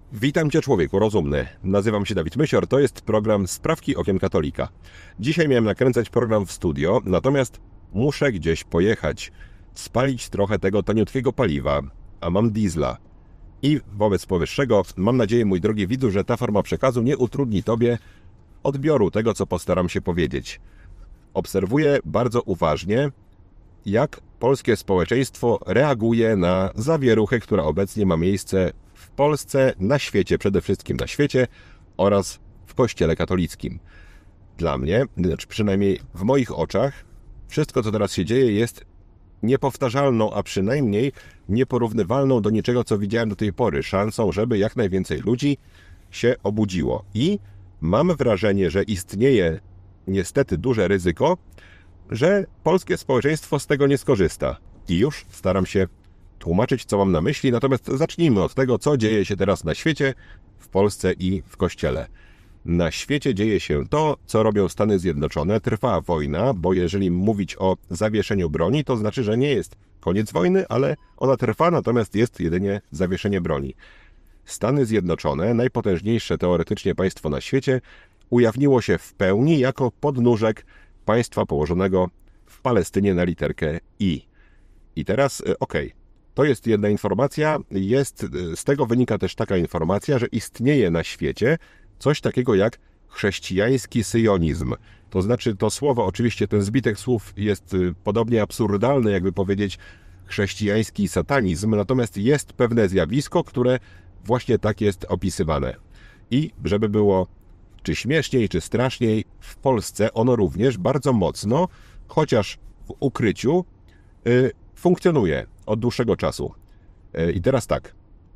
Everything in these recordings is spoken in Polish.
Witam Cię, człowieku rozumny. Nazywam się Dawid Mysior, to jest program Sprawki Okiem Katolika. Dzisiaj miałem nakręcać program w studio, natomiast muszę gdzieś pojechać, spalić trochę tego taniutkiego paliwa, a mam diesla. I wobec powyższego mam nadzieję, mój drogi widzu, że ta forma przekazu nie utrudni Tobie odbioru tego, co postaram się powiedzieć. Obserwuję bardzo uważnie, jak polskie społeczeństwo reaguje na zawieruchę, która obecnie ma miejsce w Polsce, na świecie, przede wszystkim na świecie oraz w Kościele katolickim. Dla mnie, znaczy przynajmniej w moich oczach, wszystko, co teraz się dzieje, jest niepowtarzalną, a przynajmniej nieporównywalną do niczego, co widziałem do tej pory, szansą, żeby jak najwięcej ludzi się obudziło. I mam wrażenie, że istnieje niestety duże ryzyko, że polskie społeczeństwo z tego nie skorzysta. I już staram się tłumaczyć, co mam na myśli, natomiast zacznijmy od tego, co dzieje się teraz na świecie, w Polsce i w Kościele. Na świecie dzieje się to, co robią Stany Zjednoczone. Trwa wojna, bo jeżeli mówić o zawieszeniu broni, to znaczy, że nie jest koniec wojny, ale ona trwa, natomiast jest jedynie zawieszenie broni. Stany Zjednoczone, najpotężniejsze teoretycznie państwo na świecie, ujawniło się w pełni jako podnóżek państwa położonego w Palestynie na literkę I. I teraz, to jest jedna informacja, z tego wynika też taka informacja, że istnieje na świecie coś takiego jak chrześcijański syjonizm. To znaczy, to słowo, oczywiście ten zbitek słów jest podobnie absurdalny, jakby powiedzieć chrześcijański satanizm, natomiast jest pewne zjawisko, które właśnie tak jest opisywane. I żeby było czy śmieszniej, czy straszniej, w Polsce ono również bardzo mocno, chociaż w ukryciu, funkcjonuje od dłuższego czasu. I teraz tak.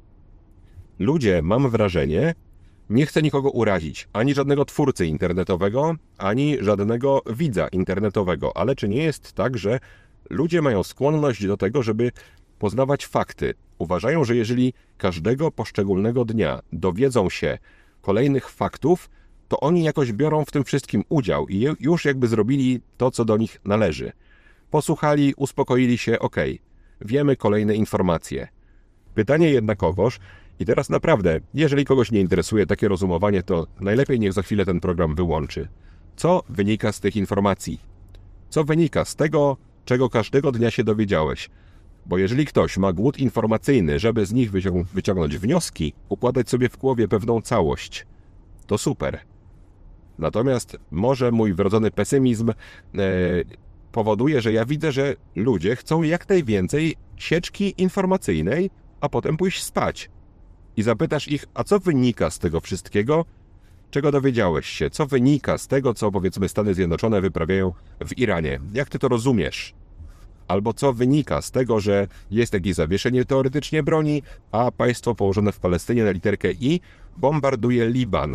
Ludzie, mam wrażenie, nie chcę nikogo urazić, ani żadnego twórcy internetowego, ani żadnego widza internetowego, ale czy nie jest tak, że ludzie mają skłonność do tego, żeby poznawać fakty? Uważają, że jeżeli każdego poszczególnego dnia dowiedzą się kolejnych faktów, to oni jakoś biorą w tym wszystkim udział i już jakby zrobili to, co do nich należy. Posłuchali, uspokoili się, wiemy kolejne informacje. Pytanie jednakowoż, i teraz naprawdę, jeżeli kogoś nie interesuje takie rozumowanie, to najlepiej niech za chwilę ten program wyłączy. Co wynika z tych informacji? Co wynika z tego, czego każdego dnia się dowiedziałeś? Bo jeżeli ktoś ma głód informacyjny, żeby z nich wyciągnąć wnioski, układać sobie w głowie pewną całość, to super. Natomiast może mój wrodzony pesymizm powoduje, że ja widzę, że ludzie chcą jak najwięcej sieczki informacyjnej, a potem pójść spać. I zapytasz ich, a co wynika z tego wszystkiego, czego dowiedziałeś się? Co wynika z tego, co powiedzmy Stany Zjednoczone wyprawiają w Iranie? Jak ty to rozumiesz? Albo co wynika z tego, że jest jakieś zawieszenie teoretycznie broni, a państwo położone w Palestynie na literkę I bombarduje Liban.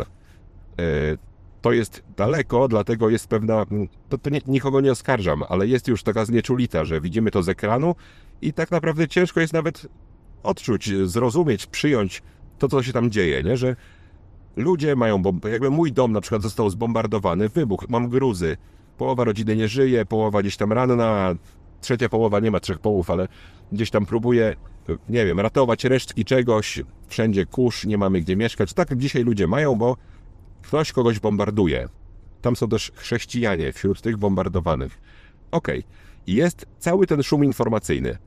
To jest daleko, dlatego jest pewna, nikogo nie oskarżam, ale jest już taka znieczulita, że widzimy to z ekranu i tak naprawdę ciężko jest nawet odczuć, zrozumieć, przyjąć to, co się tam dzieje, nie? Że ludzie mają, jakby mój dom na przykład został zbombardowany, wybuch, mam gruzy, połowa rodziny nie żyje, połowa gdzieś tam ranna, trzecia połowa, nie ma trzech połów, ale gdzieś tam próbuje, nie wiem, ratować resztki czegoś, wszędzie kurz, nie mamy gdzie mieszkać. Tak dzisiaj ludzie mają, bo ktoś kogoś bombarduje. Tam są też chrześcijanie wśród tych bombardowanych. Jest cały ten szum informacyjny.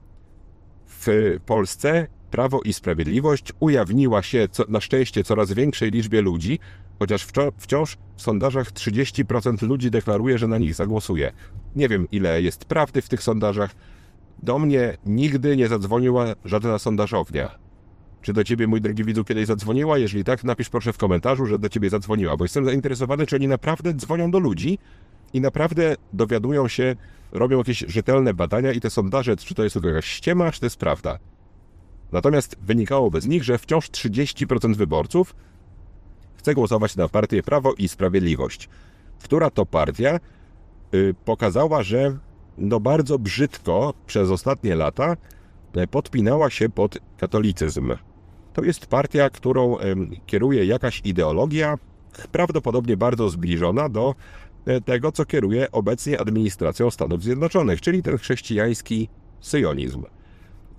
W Polsce Prawo i Sprawiedliwość ujawniła się na szczęście coraz większej liczbie ludzi, chociaż wciąż w sondażach 30% ludzi deklaruje, że na nich zagłosuje. Nie wiem, ile jest prawdy w tych sondażach. Do mnie nigdy nie zadzwoniła żadna sondażownia. Czy do ciebie, mój drogi widzu, kiedyś zadzwoniła? Jeżeli tak, napisz proszę w komentarzu, że do ciebie zadzwoniła, bo jestem zainteresowany, czy oni naprawdę dzwonią do ludzi i naprawdę dowiadują się, robią jakieś rzetelne badania i te sondaże, czy to jest tylko jakaś ściema, czy to jest prawda. Natomiast wynikałoby z nich, że wciąż 30% wyborców chce głosować na partię Prawo i Sprawiedliwość, która to partia pokazała, że bardzo brzydko przez ostatnie lata podpinała się pod katolicyzm. To jest partia, którą kieruje jakaś ideologia, prawdopodobnie bardzo zbliżona do tego, co kieruje obecnie administracją Stanów Zjednoczonych, czyli ten chrześcijański syjonizm.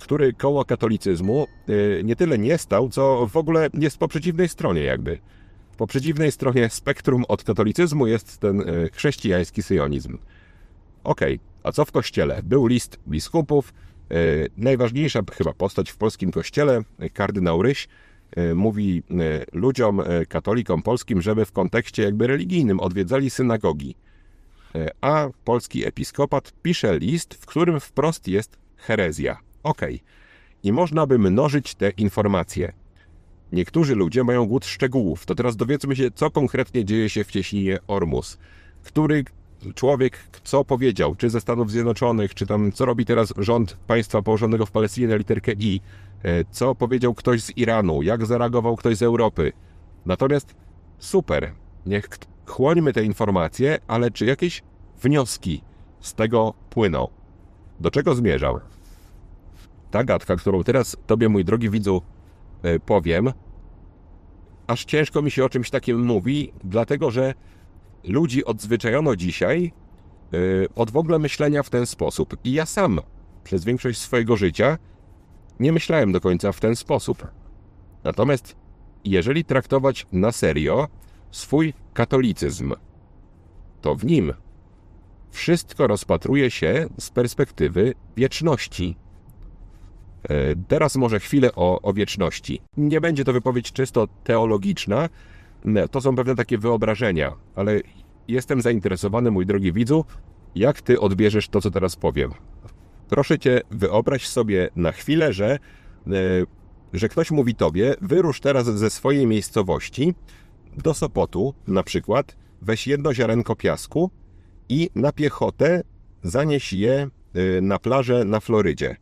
który koło katolicyzmu nie tyle nie stał, co w ogóle jest po przeciwnej stronie jakby. Po przeciwnej stronie spektrum od katolicyzmu jest ten chrześcijański syjonizm. Okej, a co w kościele? Był list biskupów, najważniejsza chyba postać w polskim kościele, kardynał Ryś, mówi ludziom, katolikom polskim, żeby w kontekście jakby religijnym odwiedzali synagogi. A polski episkopat pisze list, w którym wprost jest herezja. Okej. I można by mnożyć te informacje. Niektórzy ludzie mają głód szczegółów. To teraz dowiedzmy się, co konkretnie dzieje się w cieśninie Ormus. Który człowiek co powiedział, czy ze Stanów Zjednoczonych, czy tam co robi teraz rząd państwa położonego w Palestynie na literkę I, co powiedział ktoś z Iranu, jak zareagował ktoś z Europy. Natomiast super, niech chłońmy te informacje, ale czy jakieś wnioski z tego płyną? Do czego zmierzam? Ta gadka, którą teraz tobie, mój drogi widzu, powiem, aż ciężko mi się o czymś takim mówi, dlatego że ludzi odzwyczajono dzisiaj od w ogóle myślenia w ten sposób. I ja sam przez większość swojego życia nie myślałem do końca w ten sposób. Natomiast jeżeli traktować na serio swój katolicyzm, to w nim wszystko rozpatruje się z perspektywy wieczności. Teraz może chwilę o wieczności. Nie będzie to wypowiedź czysto teologiczna, to są pewne takie wyobrażenia, ale jestem zainteresowany, mój drogi widzu, jak ty odbierzesz to, co teraz powiem. Proszę cię, wyobraź sobie na chwilę, że ktoś mówi tobie, wyrusz teraz ze swojej miejscowości do Sopotu, na przykład, weź jedno ziarenko piasku i na piechotę zanieś je na plażę na Florydzie.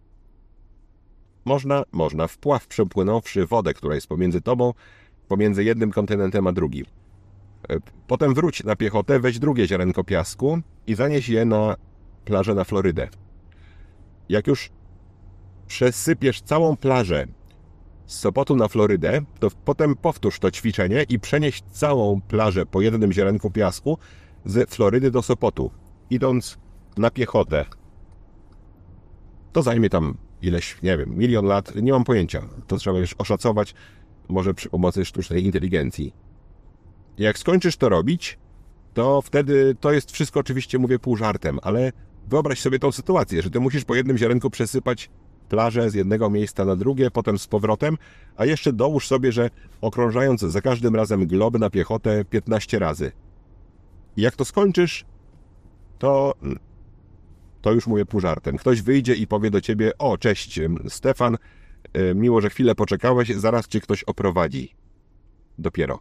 Można, wpław przepłynąwszy wodę, która jest pomiędzy tobą, pomiędzy jednym kontynentem a drugim. Potem wróć na piechotę, weź drugie ziarenko piasku i zanieś je na plażę na Florydę. Jak już przesypiesz całą plażę z Sopotu na Florydę, to potem powtórz to ćwiczenie i przenieś całą plażę po jednym ziarenku piasku z Florydy do Sopotu, idąc na piechotę. To zajmie tam ileś, nie wiem, 1 000 000 lat, nie mam pojęcia. To trzeba już oszacować, może przy pomocy sztucznej inteligencji. Jak skończysz to robić, to wtedy to jest wszystko oczywiście, mówię pół żartem, ale wyobraź sobie tą sytuację, że ty musisz po jednym ziarenku przesypać plażę z jednego miejsca na drugie, potem z powrotem, a jeszcze dołóż sobie, że okrążając za każdym razem glob na piechotę 15 razy. I jak to skończysz, to już mówię pół żartem. Ktoś wyjdzie i powie do ciebie: o, cześć Stefan, miło, że chwilę poczekałeś, zaraz cię ktoś oprowadzi. Dopiero.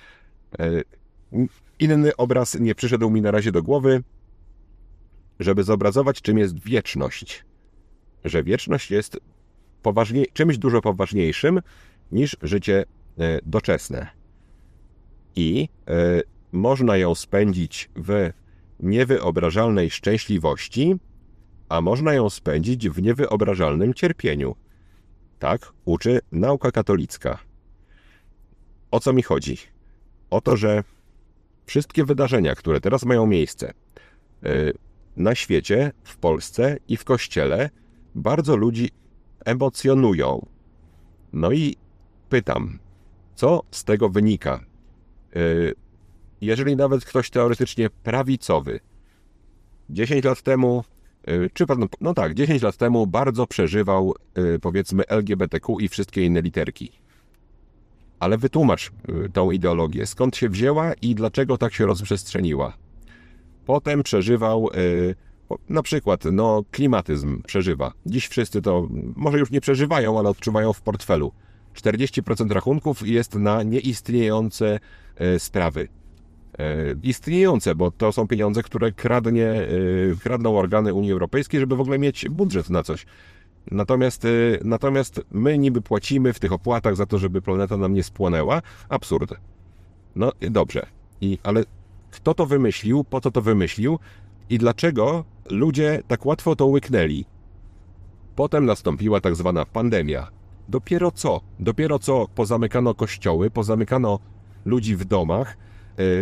Inny obraz nie przyszedł mi na razie do głowy, żeby zobrazować, czym jest wieczność. Że wieczność jest czymś dużo poważniejszym niż życie doczesne. I można ją spędzić w niewyobrażalnej szczęśliwości, a można ją spędzić w niewyobrażalnym cierpieniu. Tak uczy nauka katolicka. O co mi chodzi? O to, że wszystkie wydarzenia, które teraz mają miejsce na świecie, w Polsce i w Kościele, bardzo ludzi emocjonują. No i pytam, co z tego wynika? Jeżeli nawet ktoś teoretycznie prawicowy 10 lat temu, 10 lat temu bardzo przeżywał, powiedzmy, LGBTQ i wszystkie inne literki. Ale wytłumacz tą ideologię, skąd się wzięła i dlaczego tak się rozprzestrzeniła. Potem przeżywał, na przykład, klimatyzm przeżywa. Dziś wszyscy to może już nie przeżywają, ale odczuwają w portfelu. 40% rachunków jest na nieistniejące sprawy. Istniejące, bo to są pieniądze, które kradną organy Unii Europejskiej, żeby w ogóle mieć budżet na coś. Natomiast my niby płacimy w tych opłatach za to, żeby planeta nam nie spłonęła. Absurd. No dobrze. Ale kto to wymyślił? Po co to wymyślił? I dlaczego ludzie tak łatwo to łyknęli? Potem nastąpiła tak zwana pandemia. Dopiero co pozamykano kościoły, pozamykano ludzi w domach,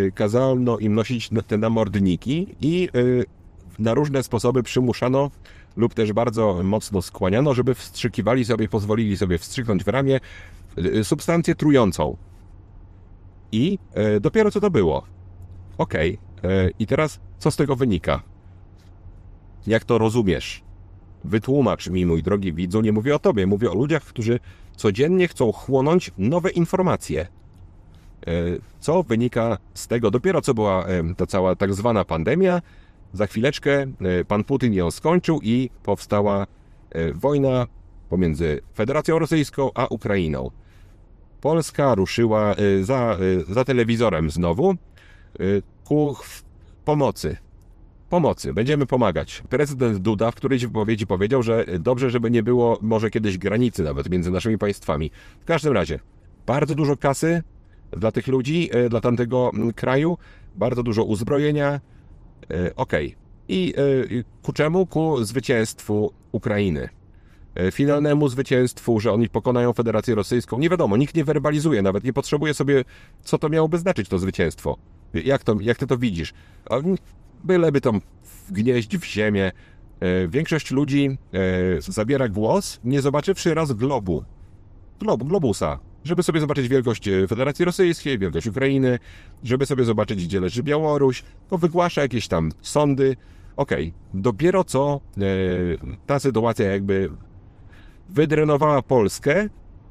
kazano im nosić te namordniki i na różne sposoby przymuszano lub też bardzo mocno skłaniano, żeby wstrzykiwali sobie, pozwolili sobie wstrzyknąć w ramię substancję trującą. I dopiero co to było? Okej. I teraz co z tego wynika? Jak to rozumiesz? Wytłumacz mi, mój drogi widzu, nie mówię o tobie, mówię o ludziach, którzy codziennie chcą chłonąć nowe informacje. Co wynika z tego? Dopiero co była ta cała tak zwana pandemia, za chwileczkę pan Putin ją skończył i powstała wojna pomiędzy Federacją Rosyjską a Ukrainą. Polska ruszyła za telewizorem znowu ku pomocy. Będziemy pomagać. Prezydent Duda w którejś wypowiedzi powiedział, że dobrze, żeby nie było może kiedyś granicy nawet między naszymi państwami. W każdym razie, bardzo dużo kasy dla tych ludzi, dla tamtego kraju, bardzo dużo uzbrojenia. Okej. I ku czemu? Ku zwycięstwu Ukrainy. Finalnemu zwycięstwu, że oni pokonają Federację Rosyjską. Nie wiadomo, nikt nie werbalizuje, nawet nie potrzebuje sobie, co to miałoby znaczyć, to zwycięstwo. Jak ty to widzisz? Byleby tam wgnieść w ziemię. Większość ludzi zabiera głos, nie zobaczywszy raz globusa, żeby sobie zobaczyć wielkość Federacji Rosyjskiej, wielkość Ukrainy, żeby sobie zobaczyć, gdzie leży Białoruś, to wygłasza jakieś tam sądy. Okej. Dopiero co ta sytuacja jakby wydrenowała Polskę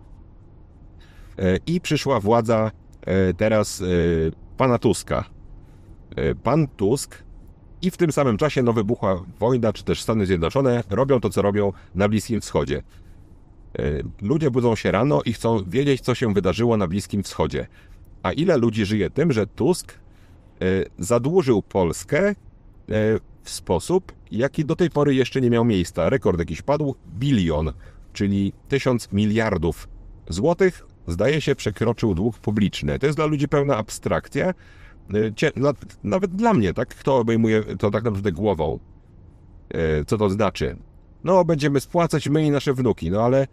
i przyszła władza teraz pana Tuska. Pan Tusk i w tym samym czasie wybuchła wojna, czy też Stany Zjednoczone robią to, co robią na Bliskim Wschodzie. Ludzie budzą się rano i chcą wiedzieć, co się wydarzyło na Bliskim Wschodzie. A ile ludzi żyje tym, że Tusk zadłużył Polskę w sposób, jaki do tej pory jeszcze nie miał miejsca. Rekord jakiś padł, 1 bilion, czyli 1000 miliardów złotych, zdaje się, przekroczył dług publiczny. To jest dla ludzi pełna abstrakcja. Nawet dla mnie, tak? Kto obejmuje to tak naprawdę głową? Co to znaczy? No, będziemy spłacać my i nasze wnuki, no ale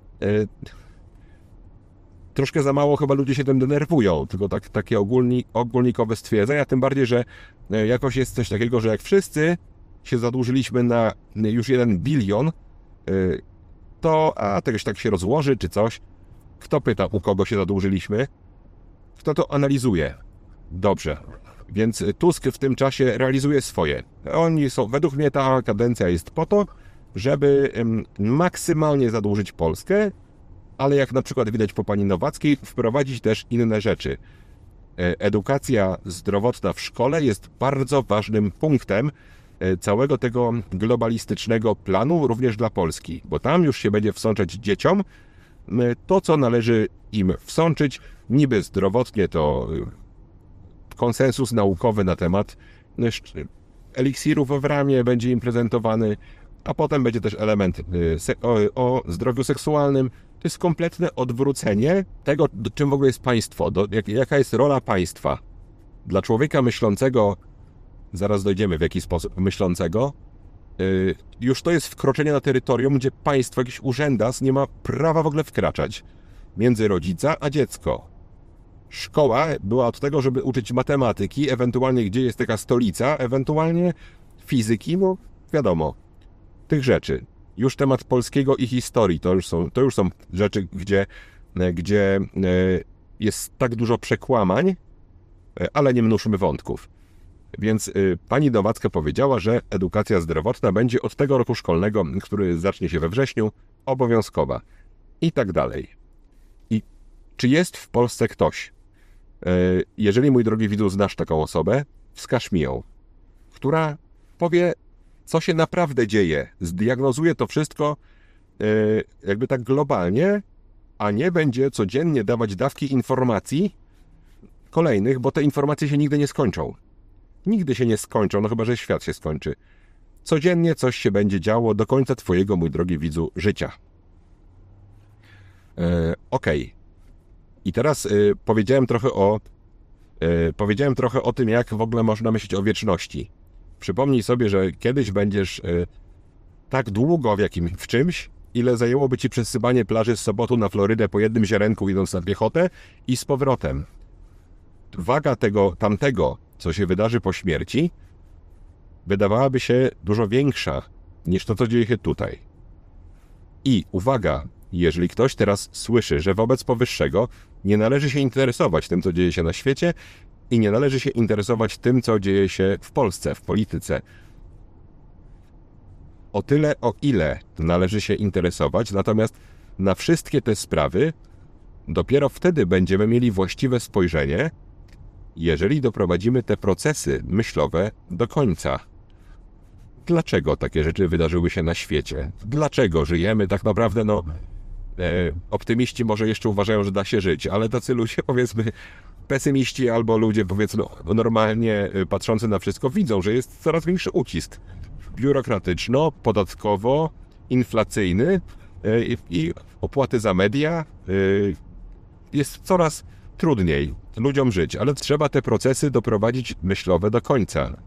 troszkę za mało chyba ludzie się tym denerwują, tylko takie ogólnikowe stwierdzenia, tym bardziej, że jakoś jest coś takiego, że jak wszyscy się zadłużyliśmy na już 1 bilion, to tegoś tak się rozłoży, czy coś. Kto pyta, u kogo się zadłużyliśmy? Kto to analizuje? Dobrze. Więc Tusk w tym czasie realizuje swoje. Oni są, według mnie ta kadencja jest po to, żeby maksymalnie zadłużyć Polskę, ale jak na przykład widać po pani Nowackiej, wprowadzić też inne rzeczy. Edukacja zdrowotna w szkole jest bardzo ważnym punktem całego tego globalistycznego planu, również dla Polski, bo tam już się będzie wsączać dzieciom to, co należy im wsączyć. Niby zdrowotnie to konsensus naukowy na temat eliksirów w ramię będzie im prezentowany, a potem będzie też element o zdrowiu seksualnym. To jest kompletne odwrócenie tego, czym w ogóle jest państwo, jaka jest rola państwa. Dla człowieka myślącego, zaraz dojdziemy w jaki sposób myślącego, już to jest wkroczenie na terytorium, gdzie państwo, jakiś urzędas nie ma prawa w ogóle wkraczać między rodzica a dziecko. Szkoła była od tego, żeby uczyć matematyki, ewentualnie gdzie jest taka stolica, ewentualnie fizyki, no wiadomo, tych rzeczy. Już temat polskiego i historii, to już są rzeczy, gdzie jest tak dużo przekłamań, ale nie mnóżmy wątków. Więc pani Nowacka powiedziała, że edukacja zdrowotna będzie od tego roku szkolnego, który zacznie się we wrześniu, obowiązkowa. I tak dalej. I czy jest w Polsce ktoś, jeżeli, mój drogi widzu, znasz taką osobę, wskaż mi ją, która powie, co się naprawdę dzieje, zdiagnozuje to wszystko jakby tak globalnie, a nie będzie codziennie dawać dawki informacji kolejnych, bo te informacje się nigdy nie skończą. Nigdy się nie skończą, no chyba że świat się skończy. Codziennie coś się będzie działo do końca twojego, mój drogi widzu, życia. Okej. I teraz powiedziałem trochę o tym, jak w ogóle można myśleć o wieczności. Przypomnij sobie, że kiedyś będziesz tak długo w czymś, ile zajęłoby ci przesypanie plaży z Sopotu na Florydę po jednym ziarenku, idąc na piechotę i z powrotem. Waga tamtego, co się wydarzy po śmierci, wydawałaby się dużo większa niż to, co dzieje się tutaj. I uwaga, jeżeli ktoś teraz słyszy, że wobec powyższego nie należy się interesować tym, co dzieje się na świecie i nie należy się interesować tym, co dzieje się w Polsce, w polityce. O tyle, o ile należy się interesować, natomiast na wszystkie te sprawy dopiero wtedy będziemy mieli właściwe spojrzenie, jeżeli doprowadzimy te procesy myślowe do końca. Dlaczego takie rzeczy wydarzyły się na świecie? Dlaczego żyjemy tak naprawdę, optymiści może jeszcze uważają, że da się żyć, ale tacy ludzie, powiedzmy, pesymiści albo ludzie, powiedzmy, normalnie patrzący na wszystko, widzą, że jest coraz większy ucisk biurokratyczno, podatkowo, inflacyjny i opłaty za media. Jest coraz trudniej ludziom żyć, ale trzeba te procesy doprowadzić myślowe do końca.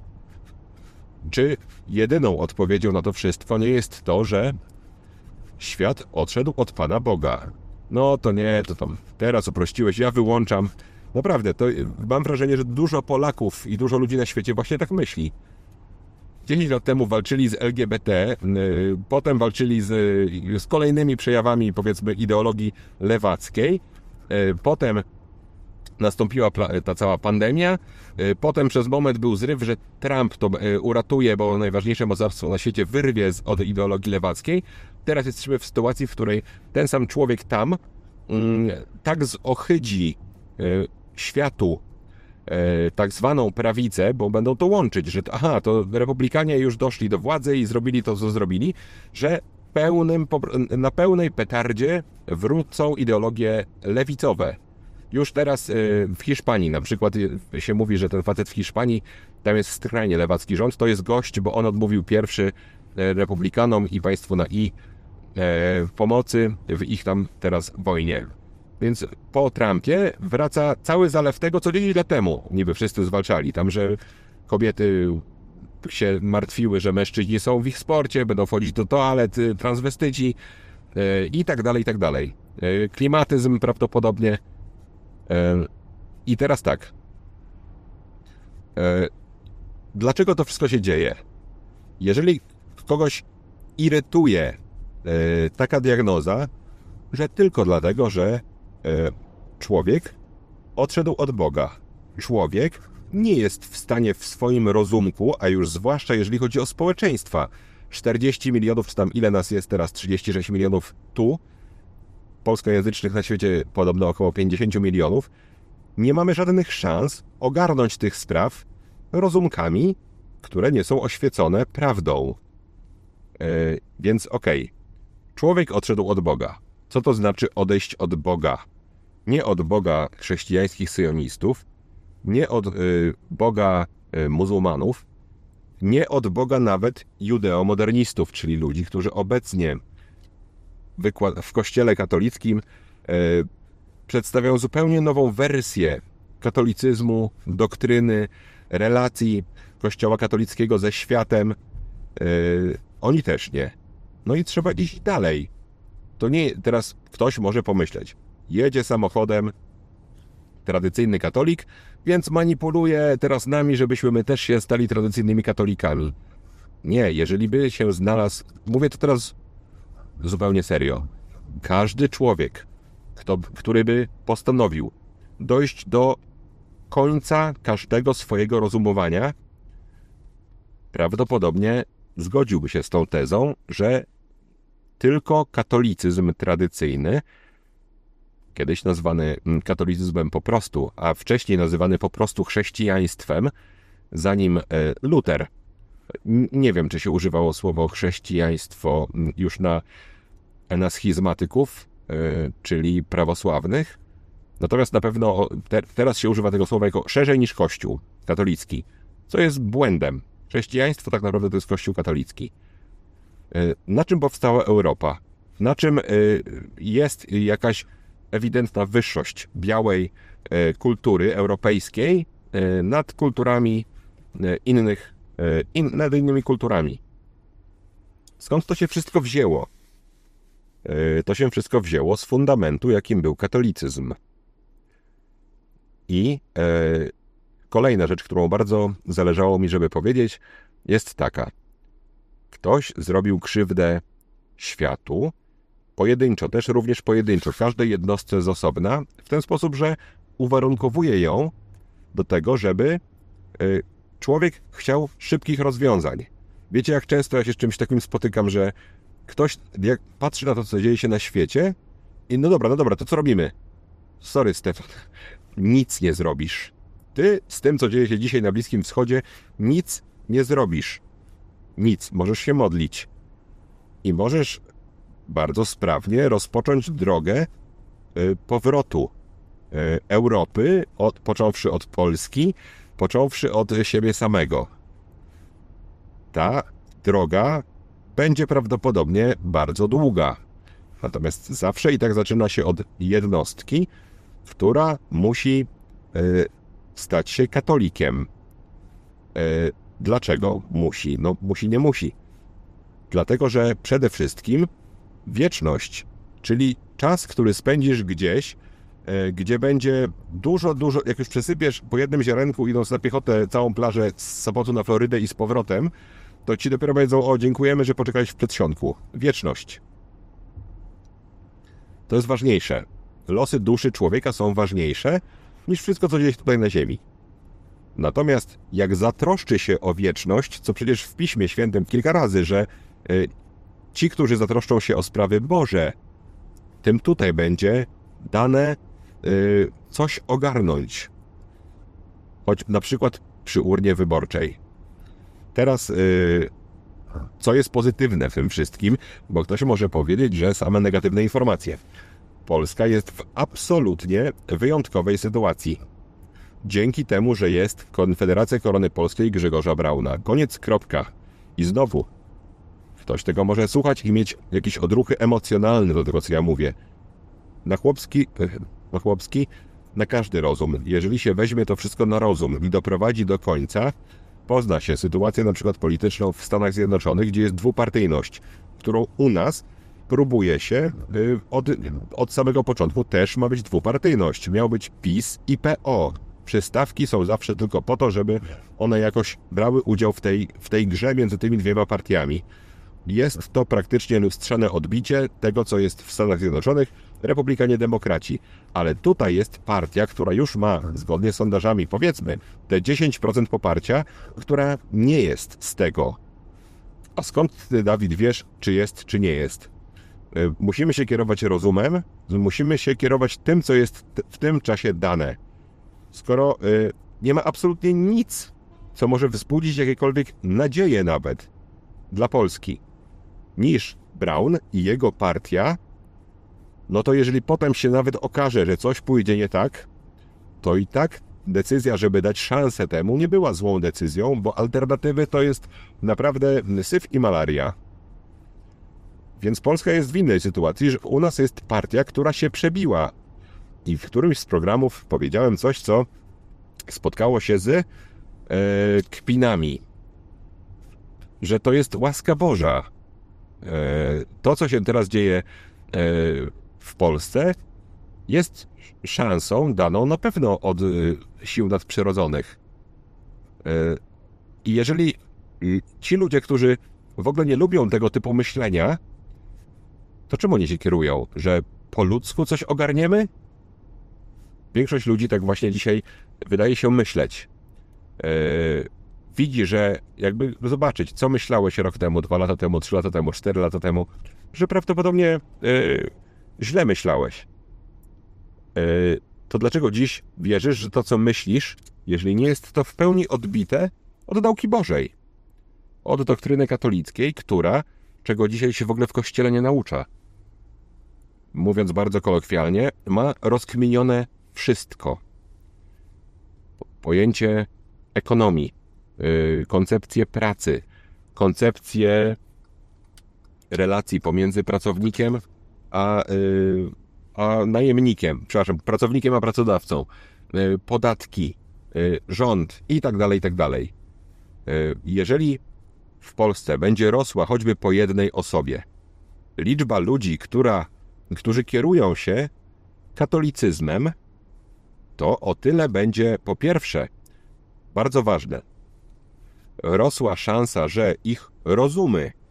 Czy jedyną odpowiedzią na to wszystko nie jest to, że świat odszedł od Pana Boga? No to nie, to tam teraz uprościłeś, ja wyłączam. Naprawdę, to mam wrażenie, że dużo Polaków i dużo ludzi na świecie właśnie tak myśli. 10 lat temu walczyli z LGBT, potem walczyli z kolejnymi przejawami, powiedzmy, ideologii lewackiej, potem nastąpiła ta cała pandemia, potem przez moment był zryw, że Trump to uratuje, bo najważniejsze mocarstwo na świecie wyrwie od ideologii lewackiej. Teraz jesteśmy w sytuacji, w której ten sam człowiek tam tak zohydzi światu tak zwaną prawicę, bo będą to łączyć, że to republikanie już doszli do władzy i zrobili to, co zrobili, że na pełnej petardzie wrócą ideologie lewicowe. Już teraz w Hiszpanii na przykład się mówi, że ten facet w Hiszpanii, tam jest skrajnie lewacki rząd, to jest gość, bo on odmówił pierwszy republikanom i państwu na pomocy w ich tam teraz wojnie. Więc po Trumpie wraca cały zalew tego, co 10 lat temu niby wszyscy zwalczali. Tam, że kobiety się martwiły, że mężczyźni są w ich sporcie, będą wchodzić do toalet, transwestyci i tak dalej, i tak dalej. Klimatyzm prawdopodobnie. I teraz tak. Dlaczego to wszystko się dzieje? Jeżeli kogoś irytuje taka diagnoza, że tylko dlatego, że człowiek odszedł od Boga. Człowiek nie jest w stanie w swoim rozumku, a już zwłaszcza jeżeli chodzi o społeczeństwa, 40 milionów, czy tam ile nas jest teraz, 36 milionów tu, polskojęzycznych na świecie podobno około 50 milionów, nie mamy żadnych szans ogarnąć tych spraw rozumkami, które nie są oświecone prawdą. Więc człowiek odszedł od Boga. Co to znaczy odejść od Boga? Nie od Boga chrześcijańskich syjonistów, nie od Boga muzułmanów, nie od Boga nawet judeomodernistów, czyli ludzi, którzy obecnie w Kościele katolickim przedstawiają zupełnie nową wersję katolicyzmu, doktryny, relacji Kościoła katolickiego ze światem. Oni też nie. No i trzeba iść dalej. To nie, teraz ktoś może pomyśleć, jedzie samochodem tradycyjny katolik, więc manipuluje teraz nami, żebyśmy my też się stali tradycyjnymi katolikami. Nie, jeżeli by się znalazł, mówię to teraz zupełnie serio, każdy człowiek, który by postanowił dojść do końca każdego swojego rozumowania, prawdopodobnie zgodziłby się z tą tezą, że tylko katolicyzm tradycyjny, kiedyś nazwany katolicyzmem po prostu, a wcześniej nazywany po prostu chrześcijaństwem, zanim Luter, nie wiem, czy się używało słowo chrześcijaństwo już na schizmatyków, czyli prawosławnych, natomiast na pewno teraz się używa tego słowa jako szerzej niż Kościół katolicki, co jest błędem. Chrześcijaństwo tak naprawdę to jest Kościół katolicki. Na czym powstała Europa? Na czym jest jakaś ewidentna wyższość białej kultury europejskiej nad kulturami nad innymi kulturami? Skąd to się wszystko wzięło? To się wszystko wzięło z fundamentu, jakim był katolicyzm. I kolejna rzecz, którą bardzo zależało mi, żeby powiedzieć, jest taka. ktoś zrobił krzywdę światu, pojedynczo, też również pojedynczo, każdej jednostce z osobna, w ten sposób, że uwarunkowuje ją do tego, żeby człowiek chciał szybkich rozwiązań. Wiecie, jak często ja się z czymś takim spotykam, że ktoś jak patrzy na to, co dzieje się na świecie i no dobra, to co robimy? Sorry, Stefan, nic nie zrobisz. Ty z tym, co dzieje się dzisiaj na Bliskim Wschodzie, nic nie zrobisz. Nic. Możesz się modlić. I możesz bardzo sprawnie rozpocząć drogę powrotu Europy, począwszy od Polski, począwszy od siebie samego. Ta droga będzie prawdopodobnie bardzo długa. Natomiast zawsze i tak zaczyna się od jednostki, która musi stać się katolikiem. Dlaczego musi? No musi, nie musi. Dlatego, że przede wszystkim wieczność, czyli czas, który spędzisz gdzieś, gdzie będzie dużo, jak już przesypiesz po jednym ziarenku, idąc na piechotę całą plażę z Sopotu na Florydę i z powrotem, to ci dopiero powiedzą: o, dziękujemy, że poczekałeś w przedsionku. Wieczność. To jest ważniejsze. Losy duszy człowieka są ważniejsze niż wszystko, co dzieje się tutaj na ziemi. Natomiast jak zatroszczy się o wieczność, co przecież w Piśmie Świętym kilka razy, że ci, którzy zatroszczą się o sprawy Boże, tym tutaj będzie dane coś ogarnąć. Choć na przykład przy urnie wyborczej. Teraz, co jest pozytywne w tym wszystkim, bo ktoś może powiedzieć, że same negatywne informacje. Polska jest w absolutnie wyjątkowej sytuacji. Dzięki temu, że jest Konfederacja Korony Polskiej Grzegorza Brauna. Koniec, kropka. I znowu, ktoś tego może słuchać i mieć jakieś odruchy emocjonalne do tego, co ja mówię. Na chłopski, na każdy rozum. Jeżeli się weźmie to wszystko na rozum i doprowadzi do końca, pozna się sytuację na przykład polityczną w Stanach Zjednoczonych, gdzie jest dwupartyjność, którą u nas próbuje się od samego początku też ma być dwupartyjność. Miał być PiS i PO. Przystawki są zawsze tylko po to, żeby one jakoś brały udział w tej grze między tymi dwiema partiami. Jest to praktycznie lustrzane odbicie tego, co jest w Stanach Zjednoczonych, republikanie-demokraci. Ale tutaj jest partia, która już ma, zgodnie z sondażami, powiedzmy, te 10% poparcia, która nie jest z tego. A skąd ty, Dawid, wiesz, czy jest, czy nie jest? Musimy się kierować rozumem, musimy się kierować tym, co jest w tym czasie dane. Skoro nie ma absolutnie nic, co może wzbudzić jakiekolwiek nadzieję nawet dla Polski, niż Braun i jego partia, no to jeżeli potem się nawet okaże, że coś pójdzie nie tak, to i tak decyzja, żeby dać szansę temu, nie była złą decyzją, bo alternatywy to jest naprawdę syf i malaria. Więc Polska jest w innej sytuacji, że u nas jest partia, która się przebiła. I w którymś z programów powiedziałem coś, co spotkało się z kpinami. Że to jest łaska Boża. To, co się teraz dzieje w Polsce, jest szansą daną na pewno od sił nadprzyrodzonych. I jeżeli ci ludzie, którzy w ogóle nie lubią tego typu myślenia, to czym oni się kierują? Że po ludzku coś ogarniemy? Większość ludzi tak właśnie dzisiaj wydaje się myśleć. Widzi, że jakby zobaczyć, co myślałeś rok temu, 2 lata temu, 3 lata temu, 4 lata temu, że prawdopodobnie źle myślałeś. To dlaczego dziś wierzysz, że to, co myślisz, jeżeli nie jest to w pełni odbite od nauki Bożej, od doktryny katolickiej, która, czego dzisiaj się w ogóle w Kościele nie naucza, mówiąc bardzo kolokwialnie, ma rozkminione wszystko. Pojęcie ekonomii, koncepcję pracy, koncepcję relacji pomiędzy pracownikiem a najemnikiem, pracownikiem a pracodawcą, podatki, rząd i tak dalej, i tak dalej. Jeżeli w Polsce będzie rosła choćby po jednej osobie liczba ludzi, którzy kierują się katolicyzmem, to o tyle będzie, po pierwsze, bardzo ważne, rosła szansa, że ich rozumy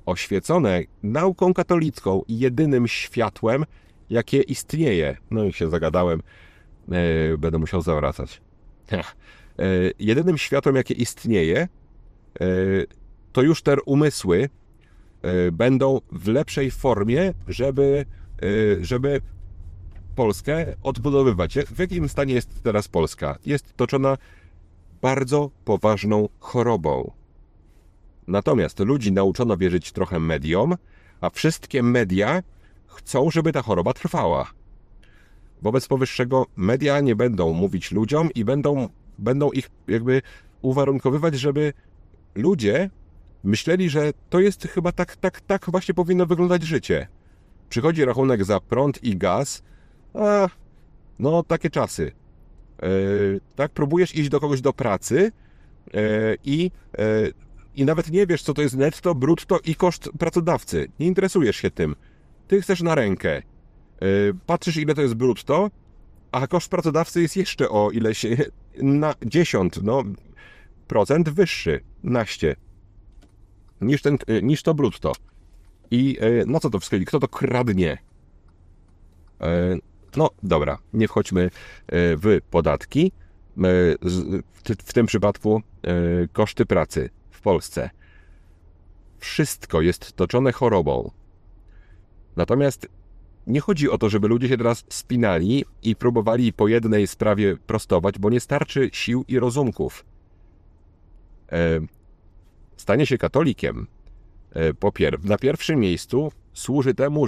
oświecone nauką katolicką i jedynym światłem, jakie istnieje. No i się zagadałem, będę musiał zawracać. Jedynym światłem, jakie istnieje, to już te umysły będą w lepszej formie, żeby Polskę odbudowywać. W jakim stanie jest teraz Polska? Jest toczona bardzo poważną chorobą. Natomiast ludzi nauczono wierzyć trochę mediom, a wszystkie media chcą, żeby ta choroba trwała. Wobec powyższego media nie będą mówić ludziom i będą ich jakby uwarunkowywać, żeby ludzie myśleli, że to jest chyba tak właśnie powinno wyglądać życie. Przychodzi rachunek za prąd i gaz, no takie czasy. Tak, próbujesz iść do kogoś do pracy i nawet nie wiesz, co to jest netto, brutto i koszt pracodawcy. Nie interesujesz się tym. Ty chcesz na rękę. Patrzysz, ile to jest brutto, a koszt pracodawcy jest jeszcze o ileś na 10% wyższy, naście, niż to brutto. I na co to wskazuje? Kto to kradnie? No dobra, nie wchodźmy w podatki. W tym przypadku koszty pracy w Polsce. Wszystko jest toczone chorobą. Natomiast nie chodzi o to, żeby ludzie się teraz spinali i próbowali po jednej sprawie prostować, bo nie starczy sił i rozumków. Stanie się katolikiem na pierwszym miejscu służy temu,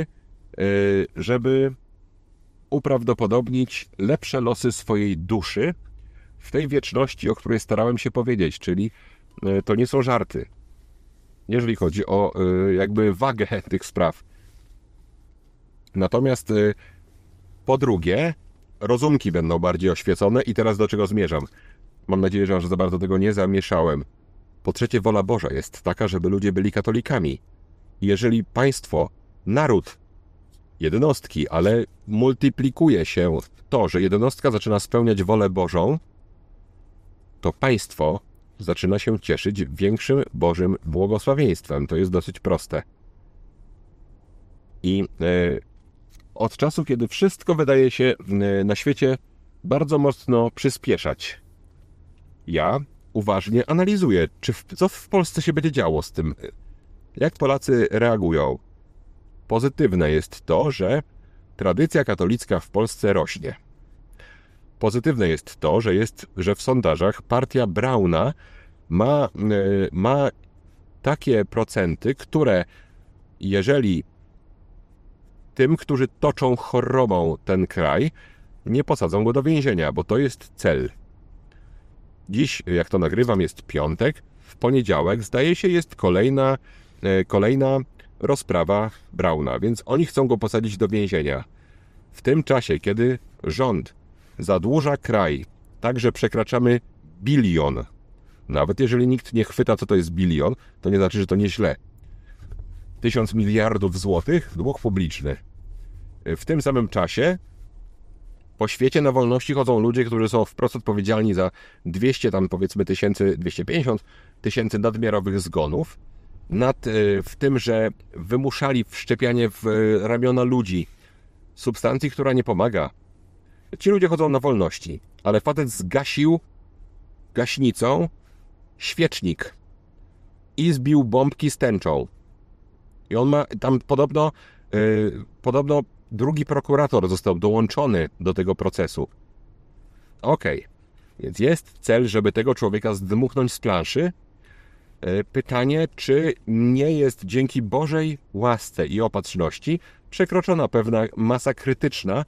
żeby uprawdopodobnić lepsze losy swojej duszy w tej wieczności, o której starałem się powiedzieć, czyli to nie są żarty, jeżeli chodzi o jakby wagę tych spraw. Natomiast po drugie, rozumki będą bardziej oświecone i teraz do czego zmierzam? Mam nadzieję, że za bardzo tego nie zamieszałem. Po trzecie, wola Boża jest taka, żeby ludzie byli katolikami. Jeżeli państwo, naród, jednostki, ale multiplikuje się to, że jednostka zaczyna spełniać wolę Bożą, to państwo zaczyna się cieszyć większym Bożym błogosławieństwem. To jest dosyć proste. I od czasu, kiedy wszystko wydaje się na świecie bardzo mocno przyspieszać, ja uważnie analizuję, co w Polsce się będzie działo z tym, jak Polacy reagują. Pozytywne jest to, że tradycja katolicka w Polsce rośnie. Pozytywne jest to, że w sondażach partia Brauna ma takie procenty, które jeżeli tym, którzy toczą chorobą ten kraj, nie posadzą go do więzienia, bo to jest cel. Dziś, jak to nagrywam, jest piątek, w poniedziałek, zdaje się, jest kolejna rozprawa Brauna, więc oni chcą go posadzić do więzienia. W tym czasie, kiedy rząd zadłuża kraj, tak że przekraczamy 1 bilion, nawet jeżeli nikt nie chwyta, co to jest bilion, to nie znaczy, że to nieźle. 1000 miliardów złotych dług publiczny. W tym samym czasie po świecie na wolności chodzą ludzie, którzy są wprost odpowiedzialni za 200 tam powiedzmy 250 tysięcy nadmiarowych zgonów, w tym, że wymuszali wszczepianie w ramiona ludzi substancji, która nie pomaga. Ci ludzie chodzą na wolności, ale facet zgasił gaśnicą świecznik i zbił bombki z tęczą. I on ma tam podobno drugi prokurator został dołączony do tego procesu. Okej, więc jest cel, żeby tego człowieka zdmuchnąć z planszy. Pytanie, czy nie jest dzięki Bożej łasce i opatrzności przekroczona pewna masa krytyczna,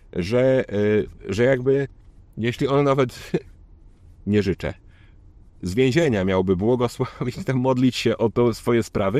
że jakby, jeśli on nawet, nie życzę, z więzienia miałby błogosławić, modlić się o to swoje sprawy,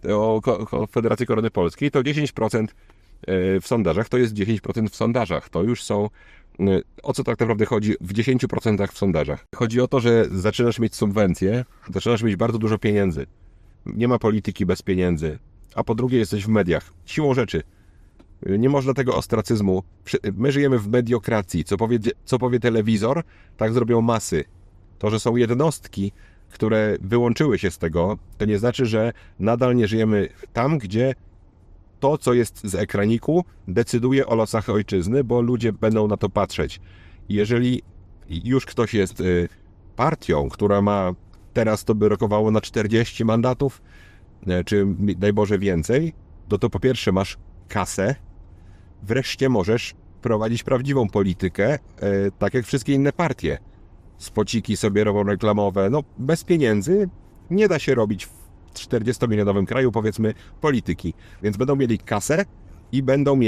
o Federację Korony Polskiej, to 10% w sondażach to jest 10% w sondażach. To już są, o co tak naprawdę chodzi w 10% w sondażach. Chodzi o to, że zaczynasz mieć subwencje, zaczynasz mieć bardzo dużo pieniędzy. Nie ma polityki bez pieniędzy. A po drugie jesteś w mediach. Siłą rzeczy. Nie można tego ostracyzmu. My żyjemy w mediokracji. Co powie telewizor, tak zrobią masy. To, że są jednostki, które wyłączyły się z tego, to nie znaczy, że nadal nie żyjemy tam, gdzie to, co jest z ekraniku, decyduje o losach ojczyzny, bo ludzie będą na to patrzeć. Jeżeli już ktoś jest partią, która ma teraz to by rokowało na 40 mandatów, czy daj Boże więcej, to po pierwsze masz kasę, wreszcie możesz prowadzić prawdziwą politykę, tak jak wszystkie inne partie. Spociki sobie robią reklamowe, no bez pieniędzy nie da się robić w 40-milionowym kraju, powiedzmy, polityki. Więc będą mieli kasę i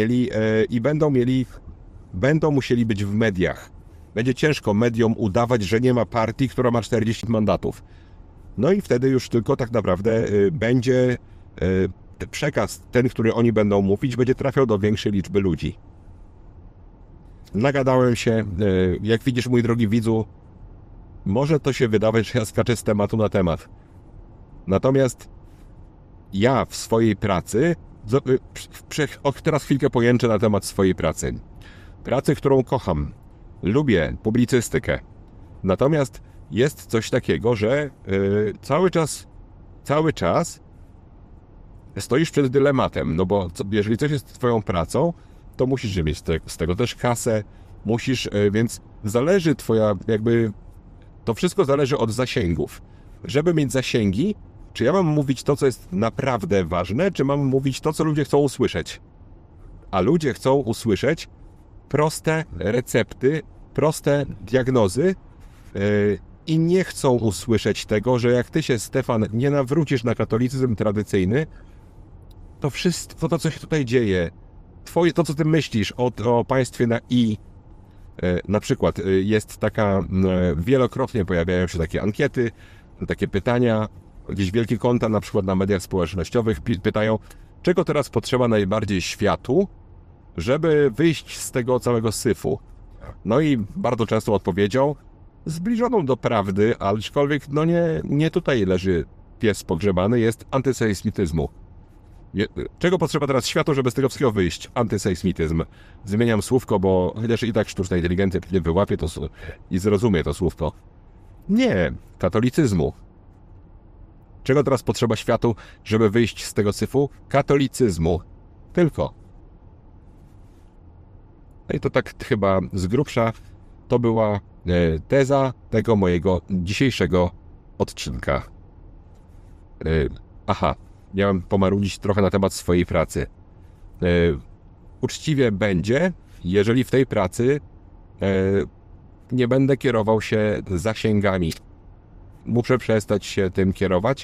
będą musieli być w mediach. Będzie ciężko mediom udawać, że nie ma partii, która ma 40 mandatów. No i wtedy już tylko tak naprawdę będzie przekaz, ten, który oni będą mówić, będzie trafiał do większej liczby ludzi. Nagadałem się, jak widzisz, mój drogi widzu, może to się wydawać, że ja skaczę z tematu na temat. Natomiast ja w swojej pracy, teraz chwilkę pojęczę na temat swojej pracy. Pracy, którą kocham. Lubię publicystykę. Natomiast jest coś takiego, że cały czas stoisz przed dylematem, no bo jeżeli coś jest twoją pracą, to musisz mieć z tego też kasę, więc zależy to wszystko zależy od zasięgów. Żeby mieć zasięgi, czy ja mam mówić to, co jest naprawdę ważne, czy mam mówić to, co ludzie chcą usłyszeć? A ludzie chcą usłyszeć proste recepty, proste diagnozy i nie chcą usłyszeć tego, że jak ty się, Stefan, nie nawrócisz na katolicyzm tradycyjny, to wszystko to, co się tutaj dzieje, to, co ty myślisz o państwie na I, na przykład jest wielokrotnie pojawiają się takie ankiety, takie pytania, jakieś wielkie konta, na przykład na mediach społecznościowych pytają, czego teraz potrzeba najbardziej światu, żeby wyjść z tego całego syfu. No i bardzo często odpowiedzią, zbliżoną do prawdy, aczkolwiek nie tutaj leży pies pogrzebany, jest antysejsmityzmu. Czego potrzeba teraz światu, żeby z tego wszystkiego wyjść? Antysejsmityzm. Zmieniam słówko, bo chociaż i tak sztuczna inteligencja wyłapie to i zrozumie to słówko. Nie, katolicyzmu. Czego teraz potrzeba światu, żeby wyjść z tego syfu? Katolicyzmu. Tylko. No i to tak chyba z grubsza to była teza tego mojego dzisiejszego odcinka. Miałem pomarudzić trochę na temat swojej pracy. Uczciwie będzie, jeżeli w tej pracy nie będę kierował się zasięgami. Muszę przestać się tym kierować,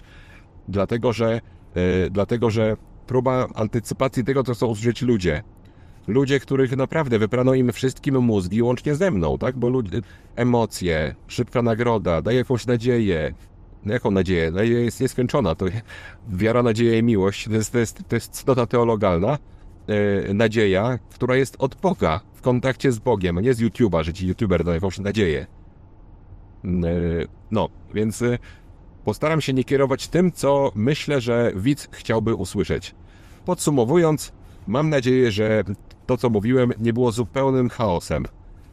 dlatego że próba antycypacji tego, co chcą usłyszeć ludzie. Ludzie, których naprawdę wyprano im wszystkim mózgi, łącznie ze mną, tak? Bo emocje, szybka nagroda, daje jakąś nadzieję. Jaką nadzieję? Nadzieja jest nieskończona. To wiara, nadzieja i miłość. To jest cnota teologalna. Nadzieja, która jest od Boga, w kontakcie z Bogiem, a nie z YouTube'a, że ci YouTuber da jakąś nadzieję. Więc postaram się nie kierować tym, co myślę, że widz chciałby usłyszeć. Podsumowując, mam nadzieję, że to, co mówiłem, nie było zupełnym chaosem.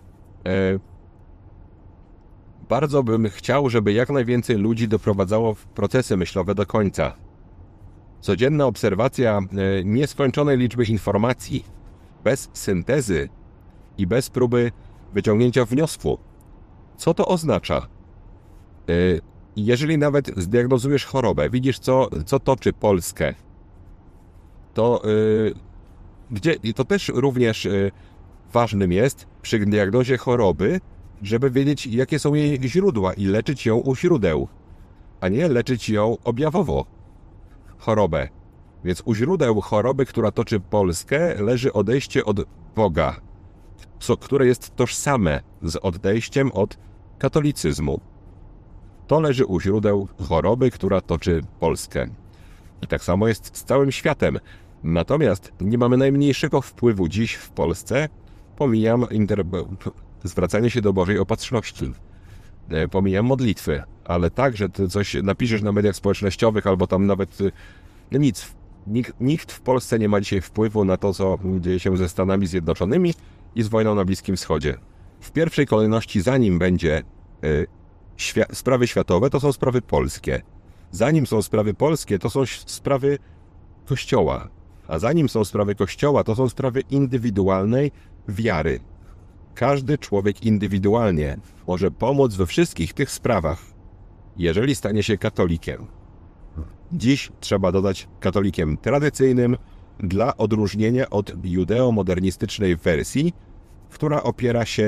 Bardzo bym chciał, żeby jak najwięcej ludzi doprowadzało procesy myślowe do końca. Codzienna obserwacja nieskończonej liczby informacji, bez syntezy i bez próby wyciągnięcia wniosku. Co to oznacza? Jeżeli nawet zdiagnozujesz chorobę, widzisz, co toczy Polskę, to też również ważnym jest przy diagnozie choroby, żeby wiedzieć, jakie są jej źródła i leczyć ją u źródeł, a nie leczyć ją objawowo, chorobę. Więc u źródeł choroby, która toczy Polskę, leży odejście od Boga, które jest tożsame z odejściem od katolicyzmu. To leży u źródeł choroby, która toczy Polskę. I tak samo jest z całym światem. Natomiast nie mamy najmniejszego wpływu dziś w Polsce, pomijam zwracanie się do Bożej opatrzności. Pomijam modlitwy, ale tak, że ty coś napiszesz na mediach społecznościowych albo tam nawet nic. Nikt w Polsce nie ma dzisiaj wpływu na to, co dzieje się ze Stanami Zjednoczonymi i z wojną na Bliskim Wschodzie. W pierwszej kolejności, zanim będzie sprawy światowe to są sprawy polskie. Zanim są sprawy polskie, to są sprawy Kościoła. A zanim są sprawy Kościoła, to są sprawy indywidualnej wiary. Każdy człowiek indywidualnie może pomóc we wszystkich tych sprawach, jeżeli stanie się katolikiem. Dziś trzeba dodać katolikiem tradycyjnym dla odróżnienia od judeo-modernistycznej wersji, która opiera się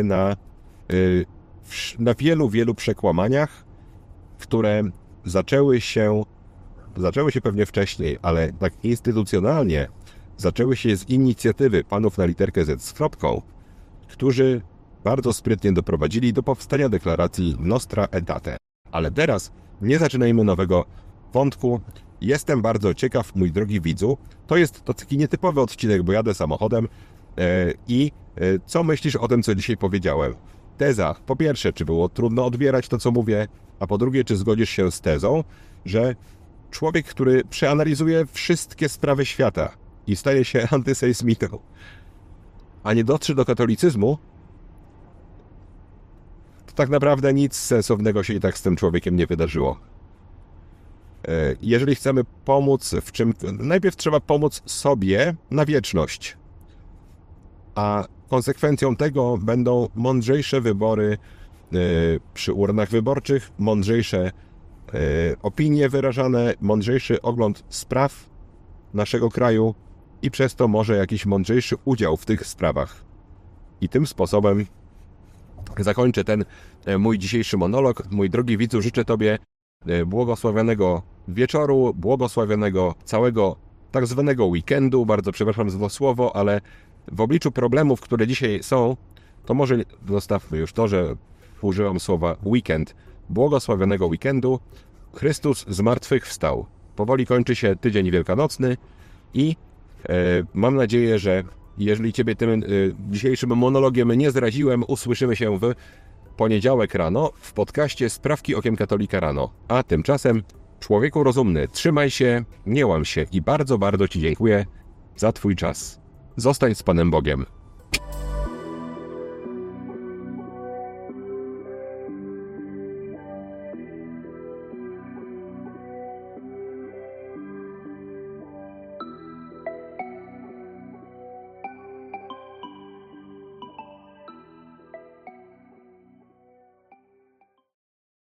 na wielu przekłamaniach, które zaczęły się pewnie wcześniej, ale tak instytucjonalnie zaczęły się z inicjatywy panów na literkę Z z kropką, którzy bardzo sprytnie doprowadzili do powstania deklaracji Nostra Aetate. Ale teraz nie zaczynajmy nowego wątku. Jestem bardzo ciekaw, mój drogi widzu. To jest taki nietypowy odcinek, bo jadę samochodem co myślisz o tym, co dzisiaj powiedziałem? Teza. Po pierwsze, czy było trudno odbierać to, co mówię? A po drugie, czy zgodzisz się z tezą, że człowiek, który przeanalizuje wszystkie sprawy świata i staje się antysejsmitą, a nie dotrze do katolicyzmu, to tak naprawdę nic sensownego się i tak z tym człowiekiem nie wydarzyło. Jeżeli chcemy pomóc w czym... Najpierw trzeba pomóc sobie na wieczność. A konsekwencją tego będą mądrzejsze wybory przy urnach wyborczych, mądrzejsze opinie wyrażane, mądrzejszy ogląd spraw naszego kraju i przez to może jakiś mądrzejszy udział w tych sprawach. I tym sposobem zakończę ten mój dzisiejszy monolog. Mój drogi widzu, życzę Tobie błogosławionego wieczoru, błogosławionego całego tak zwanego weekendu. Bardzo przepraszam za to słowo, ale w obliczu problemów, które dzisiaj są, to może zostawmy już to, że używam słowa weekend. Błogosławionego weekendu. Chrystus zmartwychwstał. Powoli kończy się tydzień wielkanocny i mam nadzieję, że jeżeli Ciebie tym dzisiejszym monologiem nie zraziłem, usłyszymy się w poniedziałek rano w podcaście Sprawki Okiem Katolika rano. A tymczasem, człowieku rozumny, trzymaj się, nie łam się i bardzo, bardzo Ci dziękuję za Twój czas. Zostań z Panem Bogiem.